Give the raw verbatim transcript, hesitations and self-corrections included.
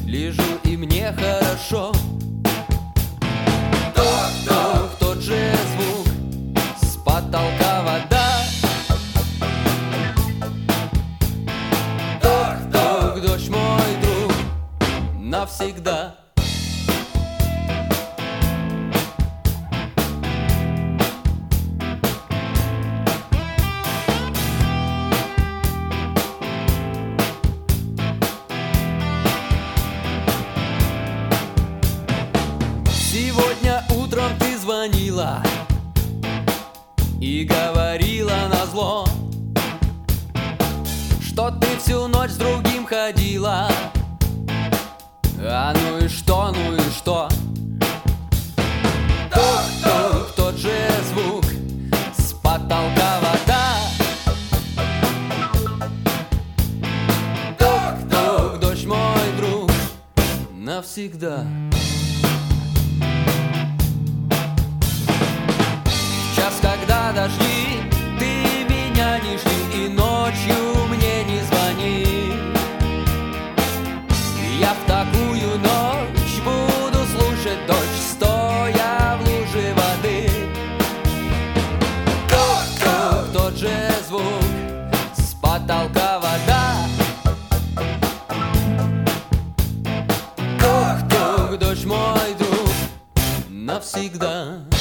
лежу и мне хорошо. Ток-ток, тот же звук, с потолка вода. Ток-ток, дождь мой друг навсегда. Сегодня утром ты звонила и говорила назло, что ты всю ночь с другим ходила. А ну и что, ну и что? Ток-ток, тот же звук, с потолка вода. Ток-ток, дождь мой друг навсегда. Час, когда дожди, ты меня не жди и ночью мне не звони. Я в такую ночь буду слушать дождь, стоя в луже воды. Ток-ток, тот же звук, с потолка вода. Ток-ток, дождь мой друг навсегда.